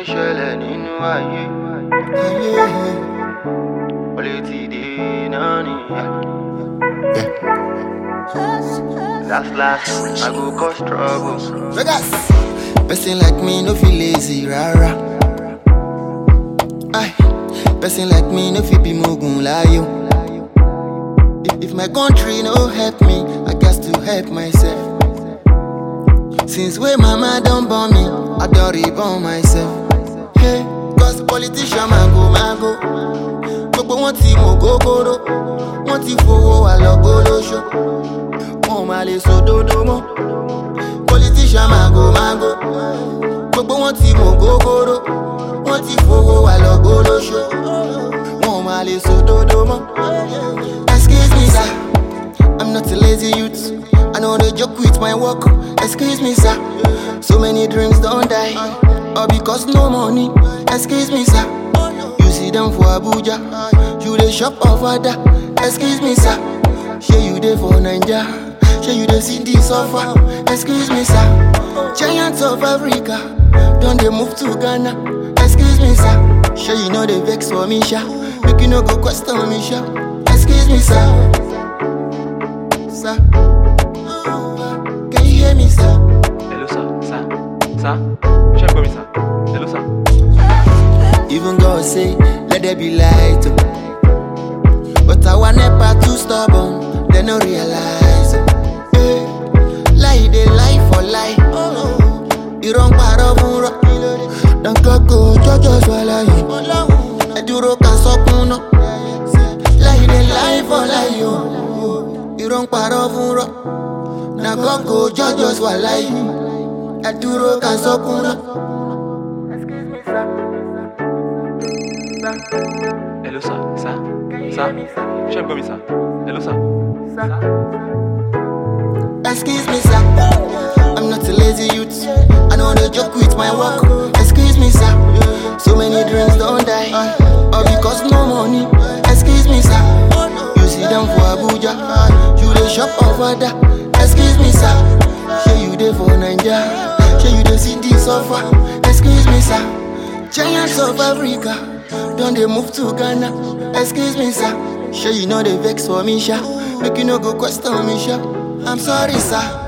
ń ṣẹlẹ̀ nínú ayé. Olè ti dé náà nìyẹn. Last, I go cause trouble. Vegas. Person like me no feel lazy, rara. Aye. Person like me no feel be mugun layo. If my country no help me, I got to help myself. Since way mama don't born me, I don't reborn myself. Hey, cause politician mago. Gbogbo wọn ti mọ gogoro, wọn ti fowó alọgolóṣó. Wọn ma lè sòdodo mọ́. Politician mago. Gbogbo wọn ti mọ gogoro, wọn ti fowó alọgolóṣó. Wọn ma lè sòdodo mọ́. Excuse me sir, I'm not a lazy youth. I know they joke with my work. Excuse me sir, so many dreams don't die, all because no money. Excuse me sir, you see them for Abuja, you dey shop off Ada. Excuse me sir, shey you dey for Naija, shey you dey see this offer. Excuse me sir, giants of Africa don dey move to Ghana. Excuse me sir, shey you know dey vex for me sha, make you no go question me sha. Excuse me sir, sir, can you hear me sir? Hello sir, check for me sir. Hello sir. Even God say, let there be light. But our never too stubborn, they no realize. Hey, lie they lie for lie. You wrong part of muro. Don't go judge us while I you. Eduro can sokuno. Lie they lie for lie yo. You wrong part of muro. Now go judge us while I you. Eduro can sokuno. Hello sir, check for me sir. Hello sir. Excuse me sir, I'm not a lazy youth. I know they joke with my work. Excuse me sir, so many dreams don't die, all because no money. Excuse me sir, you see them for Abuja, you dey shop off Ada. Excuse me sir, shey you dey for Naija, shey you dey see this offer. Excuse me sir, giants of Africa don't they move to Ghana. Excuse me sir, shey you know they vex for me sha, make you no go question me sha. I'm sorry sir.